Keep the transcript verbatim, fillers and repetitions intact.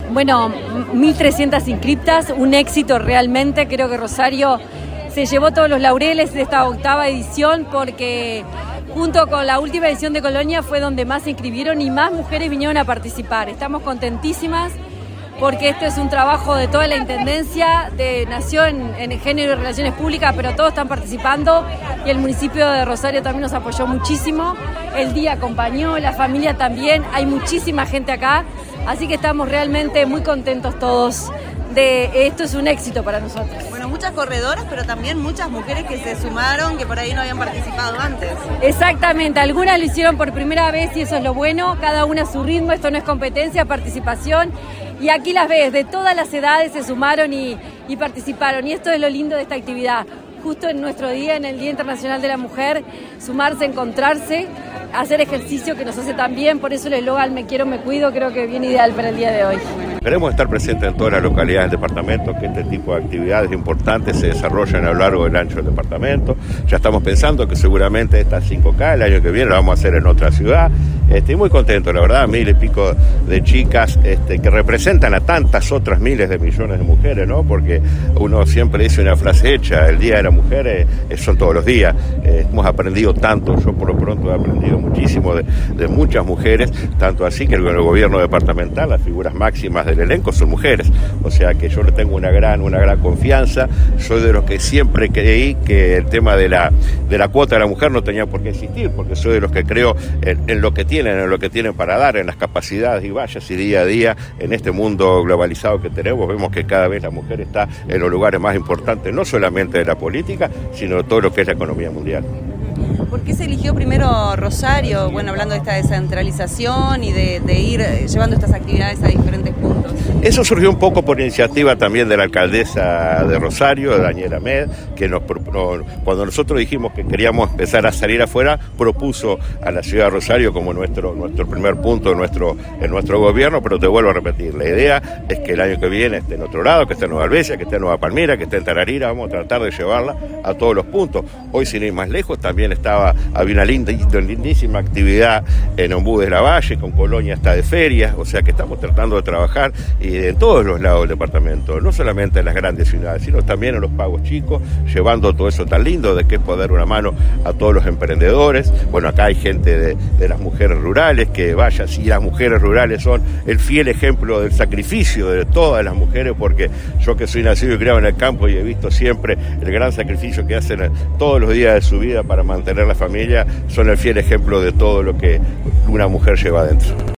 Bueno, mil trescientas inscriptas, un éxito realmente. Creo que Rosario se llevó todos los laureles de esta octava edición porque junto con la última edición de Colonia fue donde más se inscribieron y más mujeres vinieron a participar. Estamos contentísimas porque esto es un trabajo de toda la Intendencia, de, nació en, en Género y Relaciones Públicas, pero todos están participando y el municipio de Rosario también nos apoyó muchísimo. El día acompañó, la familia también, hay muchísima gente acá, así que estamos realmente muy contentos todos. De esto es un éxito para nosotros. Bueno, muchas corredoras, pero también muchas mujeres que se sumaron, que por ahí no habían participado antes. Exactamente, algunas lo hicieron por primera vez y eso es lo bueno, cada una a su ritmo, esto no es competencia, participación. Y aquí las ves, de todas las edades se sumaron y, y participaron. Y esto es lo lindo de esta actividad. Justo en nuestro día, en el Día Internacional de la Mujer, sumarse, encontrarse, hacer ejercicio que nos hace tan bien. Por eso el eslogan Me quiero, me cuido, creo que viene ideal para el día de hoy. Queremos estar presentes en todas las localidades del departamento, que este tipo de actividades importantes se desarrollen a lo largo del ancho del departamento. Ya estamos pensando que seguramente estas cinco K el año que viene lo vamos a hacer en otra ciudad. Estoy muy contento, la verdad, mil y pico de chicas este, que representan a tantas otras miles de millones de mujeres, ¿no? Porque uno siempre dice una frase hecha, el Día de la Mujer eh, son todos los días. Eh, hemos aprendido tanto, yo por lo pronto he aprendido muchísimo de, de muchas mujeres, tanto así que en el gobierno departamental las figuras máximas del elenco son mujeres, o sea que yo le tengo una gran, una gran confianza. Soy de los que siempre creí que el tema de la, de la cuota de la mujer no tenía por qué existir, porque soy de los que creo en, en lo que tienen, en lo que tienen para dar, en las capacidades y vallas, y día a día en este mundo globalizado que tenemos vemos que cada vez la mujer está en los lugares más importantes, no solamente de la política, sino de todo lo que es la economía mundial. ¿Por qué se eligió primero Rosario? Bueno, hablando de esta descentralización y de, de ir llevando estas actividades a diferentes puntos. Eso surgió un poco por iniciativa también de la alcaldesa de Rosario, Daniela Med, que nos, cuando nosotros dijimos que queríamos empezar a salir afuera, propuso a la ciudad de Rosario como nuestro, nuestro primer punto en nuestro, en nuestro gobierno, pero te vuelvo a repetir, la idea es que el año que viene esté en otro lado, que esté en Nueva Albesia, que esté en Nueva Palmira, que esté en Tararira, vamos a tratar de llevarla a todos los puntos. Hoy, sin ir más lejos, también estaba, había una linda, lindísima actividad en Ombú de la Valle, con Colonia hasta de ferias, o sea que estamos tratando de trabajar y en todos los lados del departamento, no solamente en las grandes ciudades, sino también en los pagos chicos, llevando todo eso tan lindo de que es poder una mano a todos los emprendedores. Bueno, acá hay gente de, de las mujeres rurales, que vaya, si las mujeres rurales son el fiel ejemplo del sacrificio de todas las mujeres, porque yo que soy nacido y criado en el campo y he visto siempre el gran sacrificio que hacen todos los días de su vida para mantener la familia, son el fiel ejemplo de todo lo que una mujer lleva adentro.